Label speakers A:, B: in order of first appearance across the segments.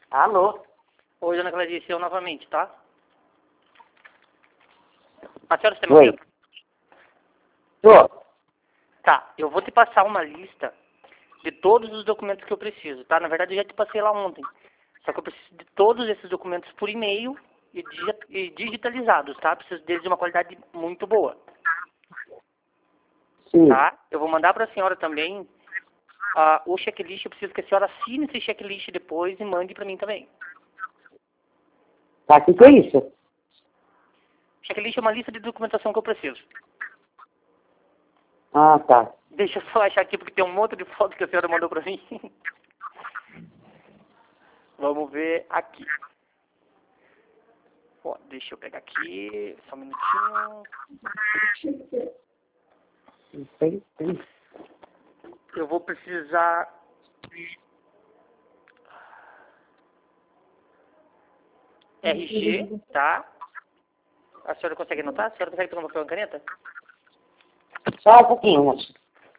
A: Alô? Oi, dona Clarice, eu novamente, tá? A senhora está me ouvindo?
B: Tô.
A: Tá, eu vou te passar uma lista de todos os documentos que eu preciso, tá? Na verdade, eu já te passei lá ontem. Só que eu preciso de todos esses documentos por e-mail e digitalizados, tá? Preciso deles de uma qualidade muito boa.
B: Sim.
A: Tá? Eu vou mandar para a senhora também o checklist. Eu preciso que a senhora assine esse checklist depois e mande para mim também.
B: Tá, o que é isso?
A: Checklist é uma lista de documentação que eu preciso.
B: Ah, tá.
A: Deixa eu só achar aqui, porque tem um monte de fotos que a senhora mandou para mim. Vamos ver aqui. Ó, deixa eu pegar aqui, só um minutinho. Eu vou precisar... RG, tá? A senhora consegue anotar? A senhora consegue pegar uma papel e caneta?
B: Só um pouquinho, moço.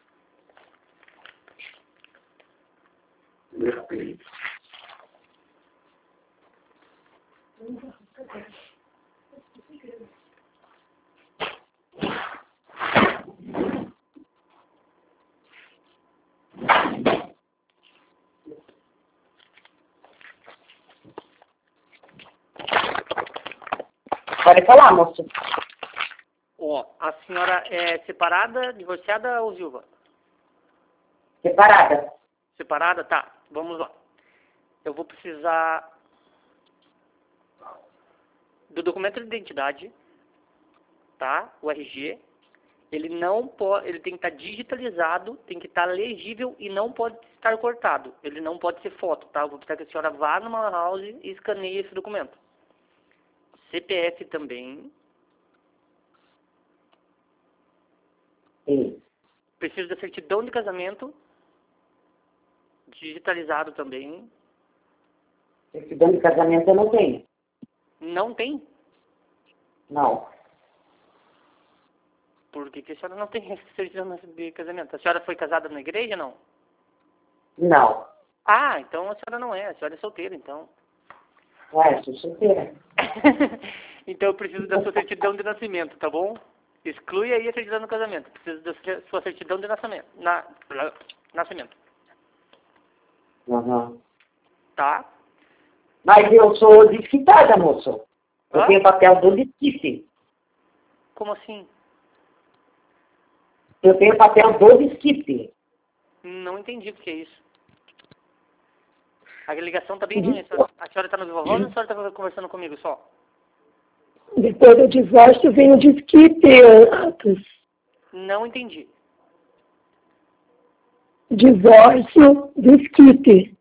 B: Pode falar, moço.
A: Ó, a senhora é separada, divorciada ou viúva?
B: Separada.
A: Separada? Tá, vamos lá. Eu vou precisar do documento de identidade, tá? O RG. Ele não pode, ele tem que estar digitalizado, tem que estar legível e não pode estar cortado. Ele não pode ser foto, tá? Eu vou precisar que a senhora vá numa house e escaneie esse documento. CPF também.
B: Sim.
A: Preciso da certidão de casamento, digitalizado também.
B: Certidão de casamento eu não tenho.
A: Não tem?
B: Não.
A: Por que a senhora não tem certidão de casamento? A senhora foi casada na igreja, não?
B: Não.
A: Ah, então a senhora não é. A senhora é solteira, então.
B: Ué, sou solteira.
A: Então eu preciso da sua certidão de nascimento, tá bom? Exclui aí a certidão do casamento. Preciso da sua certidão de nascimento. Nascimento.
B: Uhum.
A: Tá?
B: Mas eu sou desquitada, moço. Eu
A: Hã?
B: tenho papel do desquite.
A: Como assim?
B: Eu tenho papel do desquite.
A: Não entendi o que é isso. A ligação tá bem ruim. A senhora tá no Viva Voz ou a senhora tá conversando comigo só?
C: Depois do divórcio vem o desquite, Atos.
A: Não entendi.
C: Divórcio, desquite.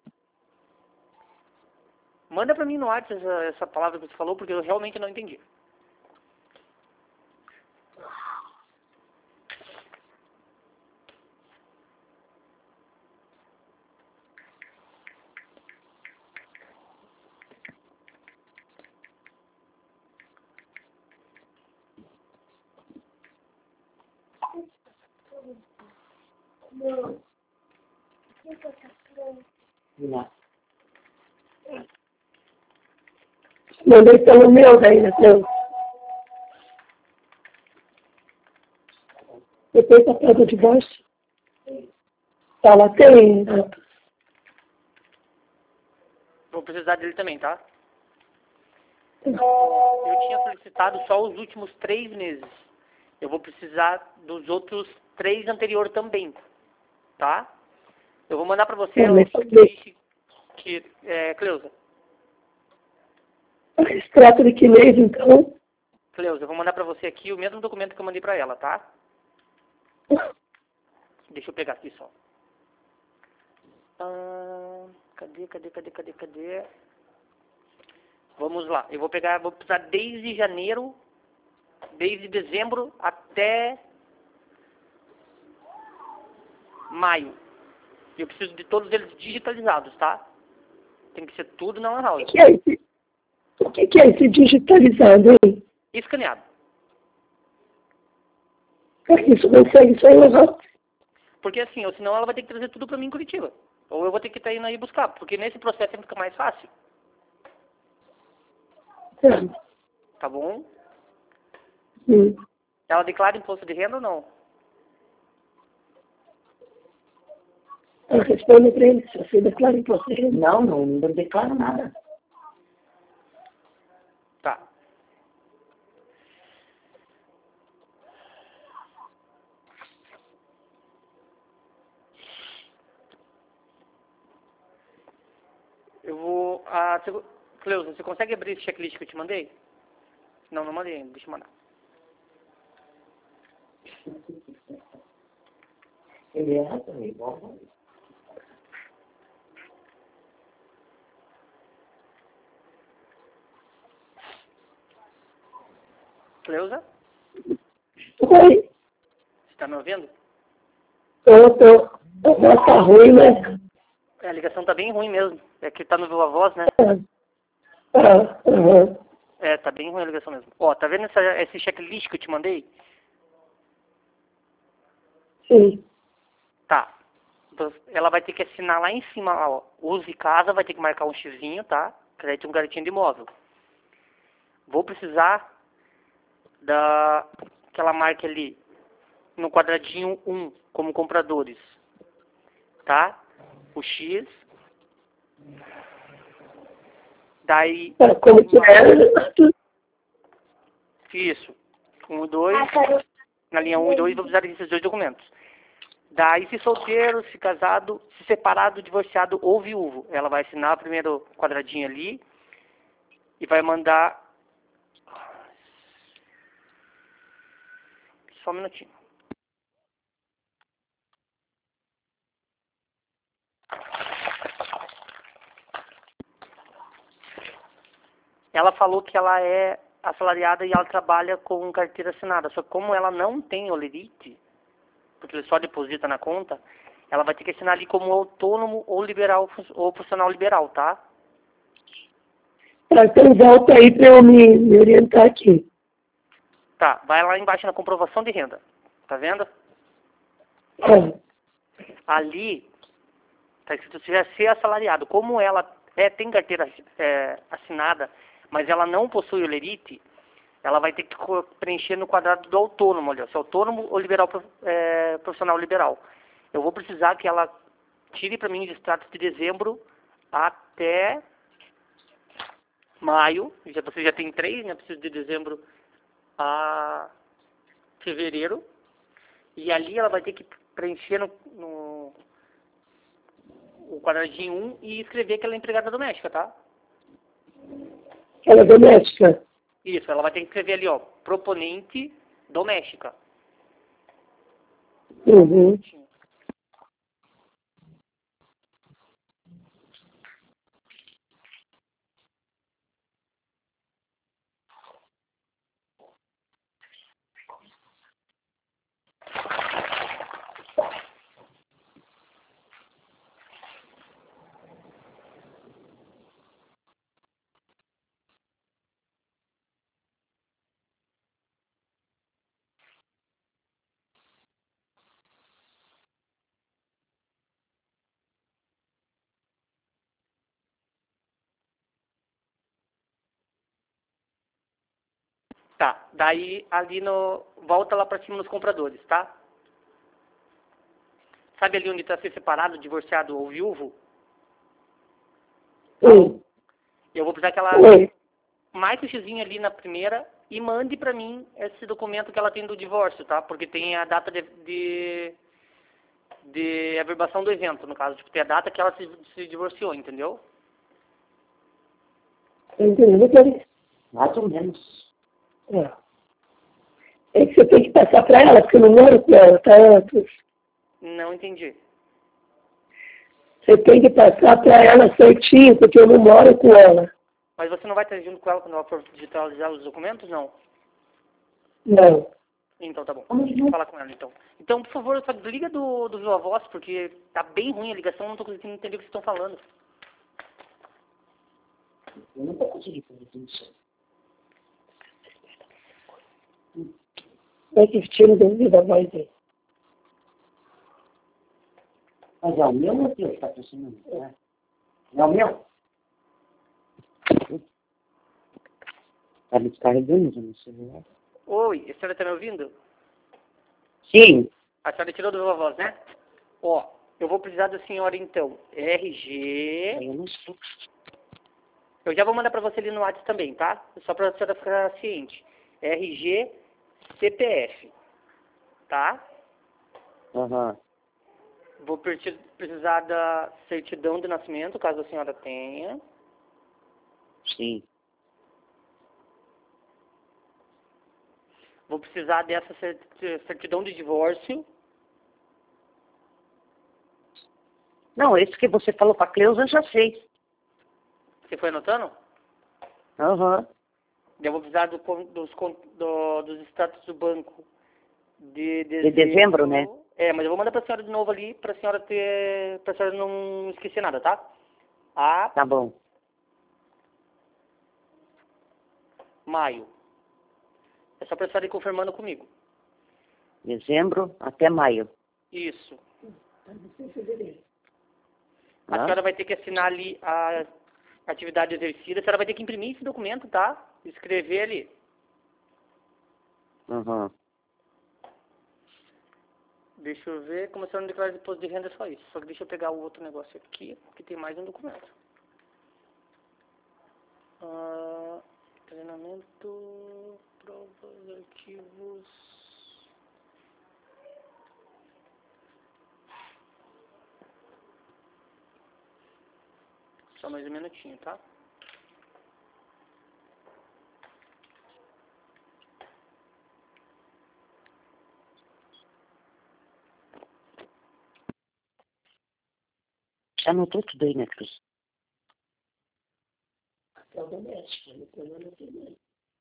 A: Manda pra mim no WhatsApp essa palavra que você falou, porque eu realmente não entendi.
B: Não.
C: Mandei pelo meu daí, né? Depois papel do divórcio. Tá, lá tem, Atos.
A: Vou precisar dele também, tá? Eu tinha solicitado só os últimos 3 meses. Eu vou precisar dos outros 3 anteriores também, tá? Eu vou mandar pra você o checklist que... Cleusa.
C: Extrato de que mês, então?
A: Cleusa, eu vou mandar pra você aqui o mesmo documento que eu mandei pra ela, tá? Deixa eu pegar aqui só. Cadê? Vamos lá. Eu vou precisar desde janeiro, desde dezembro até maio. Eu preciso de todos eles digitalizados, tá? Tem que ser tudo na Lan House.
C: O que é esse digitalizado, hein?
A: Escaneado.
C: Isso consegue só levar.
A: Porque assim, ou senão ela vai ter que trazer tudo pra mim em Curitiba. Ou eu vou ter que estar indo aí buscar. Porque nesse processo fica mais fácil.
C: É.
A: Tá bom?
C: Sim.
A: Ela declara imposto de renda ou não?
C: Eu respondo para ele, se você declara imposto de renda.
B: Não declaro nada.
A: Tá. Eu vou... Cleusa, você consegue abrir esse checklist que eu te mandei? Não mandei ainda. Deixa eu mandar.
B: Ele é também, igual.
A: Cleusa,
C: Oi,
A: você tá me ouvindo?
C: a voz tá ruim, né?
A: A ligação tá bem ruim mesmo. É que tá no Viva Voz, né?
C: Aham.
A: É, tá bem ruim a ligação mesmo. Ó, tá vendo esse checklist que eu te mandei?
C: Sim.
A: Tá. Então, ela vai ter que assinar lá em cima, ó. Use casa, vai ter que marcar um xizinho, tá? Crédito um garantia de imóvel. Vou precisar que ela marque ali no quadradinho 1, como compradores. Tá? O X. Daí...
C: Como que é?
A: Isso. 1 e 2. Na linha 1 e 2, vou precisar desses dois documentos. Daí, se solteiro, se casado, se separado, divorciado ou viúvo. Ela vai assinar o primeiro quadradinho ali e vai mandar... Só um minutinho. Ela falou que ela é assalariada e ela trabalha com carteira assinada. Só que como ela não tem olerite, porque ele só deposita na conta, ela vai ter que assinar ali como autônomo ou liberal ou profissional liberal, tá?
C: Então volta aí para eu me orientar aqui.
A: Tá, vai lá embaixo na comprovação de renda. Tá vendo? Ali tá escrito se ser assalariado. Como ela tem carteira assinada, mas ela não possui olerite, ela vai ter que preencher no quadrado do autônomo, olha, se é autônomo ou liberal, profissional liberal. Eu vou precisar que ela tire para mim os extratos de dezembro até maio. Você já tem 3, né? Preciso de dezembro a fevereiro. E ali ela vai ter que preencher no o quadradinho 1 e escrever que ela é empregada doméstica, tá?
C: Ela é doméstica?
A: Isso, ela vai ter que escrever ali, ó, proponente doméstica.
C: Uhum.
A: Tá, daí ali volta lá pra cima nos compradores, tá? Sabe ali onde está ser separado, divorciado ou viúvo?
C: Sim.
A: Eu vou precisar que ela
C: Oi.
A: marque o xizinho ali na primeira e mande pra mim esse documento que ela tem do divórcio, tá? Porque tem a data de averbação do evento, no caso. Tipo, tem a data que ela se divorciou, entendeu?
C: Entendi.
B: Mais ou menos.
C: É que você tem que passar para ela, porque eu não moro com ela, tá?
A: Não entendi.
C: Você tem que passar para ela certinho, porque eu não moro com ela.
A: Mas você não vai estar junto com ela quando ela for digitalizar os documentos, não?
C: Não.
A: Então tá bom. Deixa eu falar com ela, então. Então, por favor, só desliga do Viva Voz, porque tá bem ruim a ligação, não tô conseguindo entender o que vocês estão falando.
B: Eu não estou conseguindo fazer isso.
C: Vai que tira da voz aí.
B: Mas é o meu, meu Deus, está funcionando. É o meu? Tá me descarregando no celular.
A: Oi, a senhora tá me ouvindo?
B: Sim.
A: A senhora tirou do Viva Voz, né? Ó, eu vou precisar da senhora, então. RG...
B: Eu não sei.
A: Eu já vou mandar pra você ali no WhatsApp também, tá? Só pra senhora ficar ciente. RG, CPF. Tá?
B: Aham.
A: Vou precisar da certidão de nascimento, caso a senhora tenha.
B: Sim.
A: Vou precisar dessa certidão de divórcio.
B: Não, esse que você falou pra Cleusa, eu já sei.
A: Você foi anotando?
B: Aham.
A: Eu vou precisar dos status do banco de
B: De dezembro, né?
A: É, mas eu vou mandar pra senhora de novo ali, pra senhora não esquecer nada, tá?
B: Tá bom.
A: Maio. É só pra senhora ir confirmando comigo.
B: Dezembro até maio.
A: Isso. A
B: Hã?
A: senhora vai ter que assinar ali a atividade exercida. A senhora vai ter que imprimir esse documento, tá? Escrever ali.
B: Aham.
A: Deixa eu ver. Como a senhora não declara de imposto de renda, é só isso. Só que deixa eu pegar o outro negócio aqui, que tem mais um documento. Treinamento, provas, arquivos... Só mais um minutinho, tá?
B: Já anotou tudo aí, né, Cruz?
C: Até o doméstico, ele tem uma também.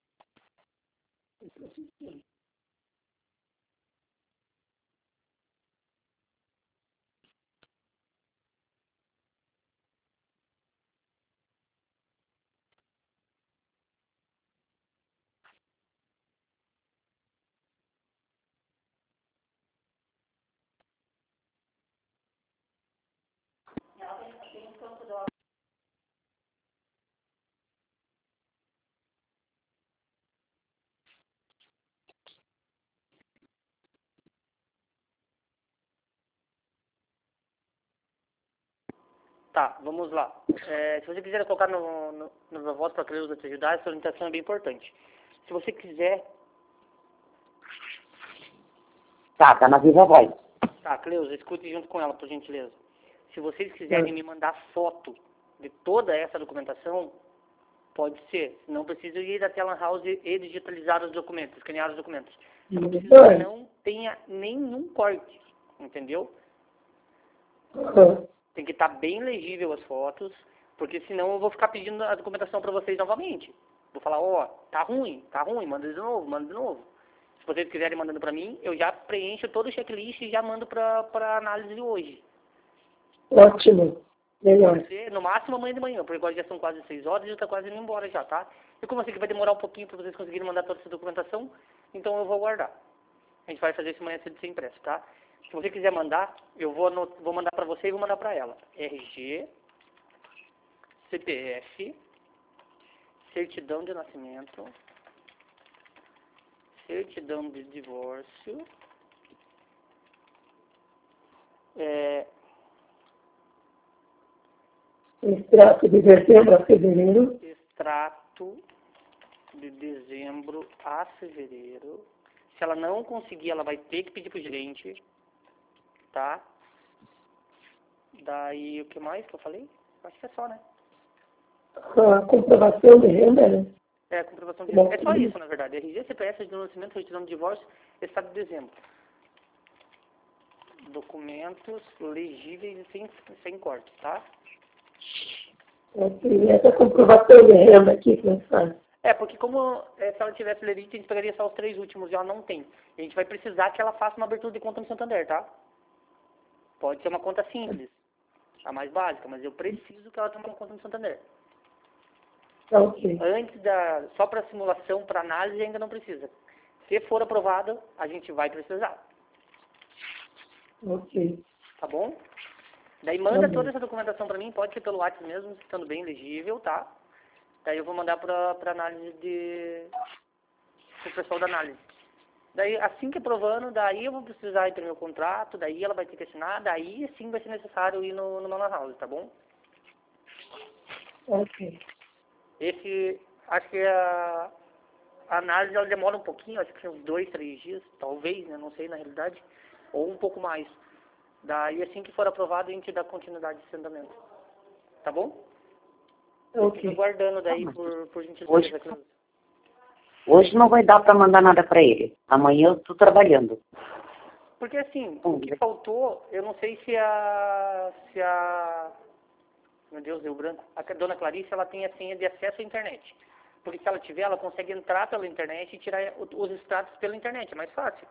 A: Tá, vamos lá. Se você quiser colocar no meu voto para a Cleusa te ajudar, essa orientação é bem importante. Se você quiser...
B: Tá na Viva Voz.
A: Tá, Cleusa, escute junto com ela, por gentileza. Se vocês quiserem me mandar foto de toda essa documentação, pode ser. Não precisa ir até a Lan House e digitalizar os documentos, escanear os documentos. Só que precisa que não tenha nenhum corte, entendeu? Tem que estar bem legível as fotos, porque senão eu vou ficar pedindo a documentação para vocês novamente. Vou falar, ó, tá ruim, manda de novo, manda de novo. Se vocês quiserem mandando para mim, eu já preencho todo o checklist e já mando para análise hoje.
C: Ótimo. Melhor.
A: Pode ser, no máximo amanhã de manhã, porque agora já são quase 6 horas e já está quase indo embora já, tá? E como eu sei que vai demorar um pouquinho para vocês conseguirem mandar toda essa documentação, então eu vou aguardar. A gente vai fazer isso amanhã cedo sem pressa, tá? Se você quiser mandar, eu vou mandar para você e vou mandar para ela. RG, CPF, certidão de nascimento, certidão de divórcio,
C: Extrato de dezembro a fevereiro.
A: extrato de dezembro a fevereiro. Se ela não conseguir, ela vai ter que pedir pro gerente, tá? Daí, o que mais que eu falei? Acho que é só, né?
C: A comprovação de renda, né?
A: É, comprovação de renda. É só isso, na verdade. RG, CPF, de nascimento, certidão de divórcio, estado de dezembro. Documentos legíveis e sem corte, tá?
C: Assim, essa comprovação de renda aqui que nós faz.
A: Porque como se ela tivesse lerite, a gente pegaria só os 3 últimos e ela não tem. A gente vai precisar que ela faça uma abertura de conta no Santander, tá? Pode ser uma conta simples, a mais básica, mas eu preciso que ela tenha uma conta no Santander.
C: Ok.
A: Antes só para simulação, para análise, ainda não precisa. Se for aprovada, a gente vai precisar.
C: Ok.
A: Tá bom? Daí manda toda essa documentação para mim, pode ser pelo WhatsApp mesmo, estando bem legível, tá? Daí eu vou mandar para análise pro pessoal da análise. Daí, assim que aprovando, daí eu vou precisar imprimir o contrato, daí ela vai ter que assinar, daí sim vai ser necessário ir no Manor House, tá bom?
C: Ok.
A: Acho que a análise ela demora um pouquinho, acho que uns 2, 3 dias, talvez, né? Não sei na realidade, ou um pouco mais. Daí, assim que for aprovado, a gente dá continuidade desse andamento. Tá bom? Eu
C: Ok.
A: fico aguardando daí por gentileza,
B: Hoje,
A: Cleusa.
B: hoje não vai dar para mandar nada para ele. Amanhã eu estou trabalhando.
A: Porque assim, o que faltou, eu não sei se a meu Deus, deu branco, a dona Clarice, ela tem a senha de acesso à internet. Porque se ela tiver, ela consegue entrar pela internet e tirar os extratos pela internet, é mais fácil.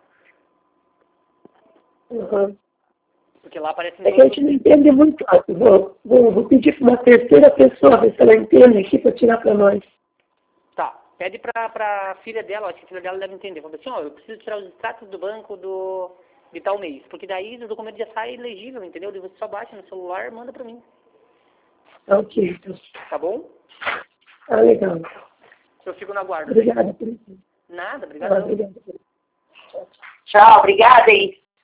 C: Uhum.
A: Porque lá aparece...
C: É que a gente não entende muito. Vou pedir para uma terceira pessoa ver se ela entende aqui para tirar para nós.
A: Tá, pede pra filha dela, acho que a filha dela deve entender. Fala assim, ó, eu preciso tirar os extratos do banco de tal mês. Porque daí o documento já sai legível, entendeu? Daí você só baixa no celular e manda pra mim.
C: Ok, então.
A: Tá bom?
C: Ah, legal.
A: Eu fico na guarda.
C: Obrigada por isso.
A: Nada, obrigado.
C: Obrigada.
B: Tchau, obrigada aí.